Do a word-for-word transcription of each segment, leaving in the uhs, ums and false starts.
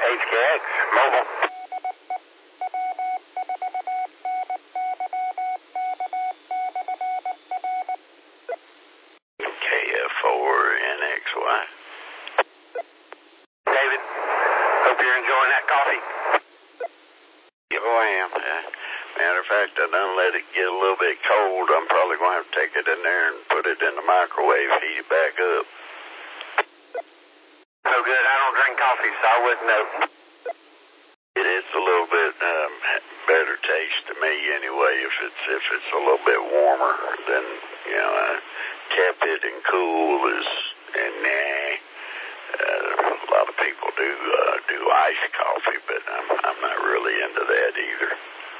H K X, mobile. K F four N X Y. David, hope you're enjoying that coffee. Yeah, oh, I am. Uh, matter of fact, I done let it get a little bit cold. I'm probably going to have to take it in there and put it in the microwave, heat it back up. So good. I don't drink coffee, so I wouldn't know. It is a little bit um, better taste to me anyway. If it's if it's a little bit warmer, then you know, uh, tepid and cool is and nah. Uh, a lot of people do uh, do iced coffee, but I'm I'm not really into that either.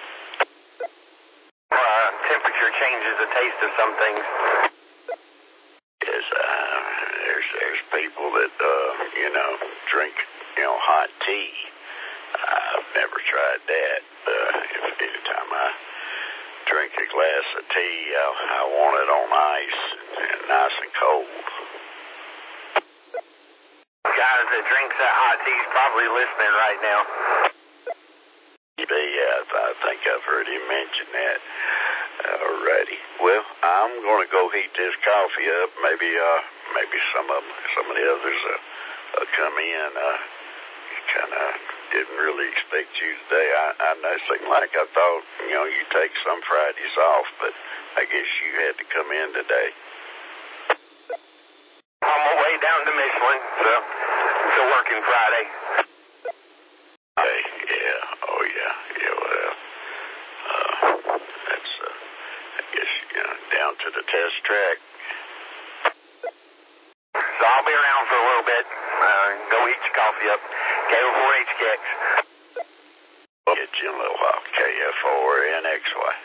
Uh, temperature changes the taste of some things. Yes, uh, there's there's people that uh, you know drink you know hot tea. I've never tried that. Uh, if anytime I drink a glass of tea, I, I want it on ice and, and nice and cold. Guys that drinks that hot tea is probably listening right now. Yeah, I think I've heard him mention that. Alrighty. Well, I'm going to go heat this coffee up. Maybe, uh, maybe some of them, some of the others uh, will come in. Uh, kind of didn't really expect you today. I, I know it seemed like I thought, you know, you take some Fridays off, but I guess you had to come in today. On my way down to Michelin, so it's a working Friday. Hey, yeah, oh yeah, yeah, well, uh, that's, uh, I guess, you know, down to the test track. So I'll be around for a little bit. Uh, go heat your coffee up. K O four H K X. Get you a little while. K F four N X Y.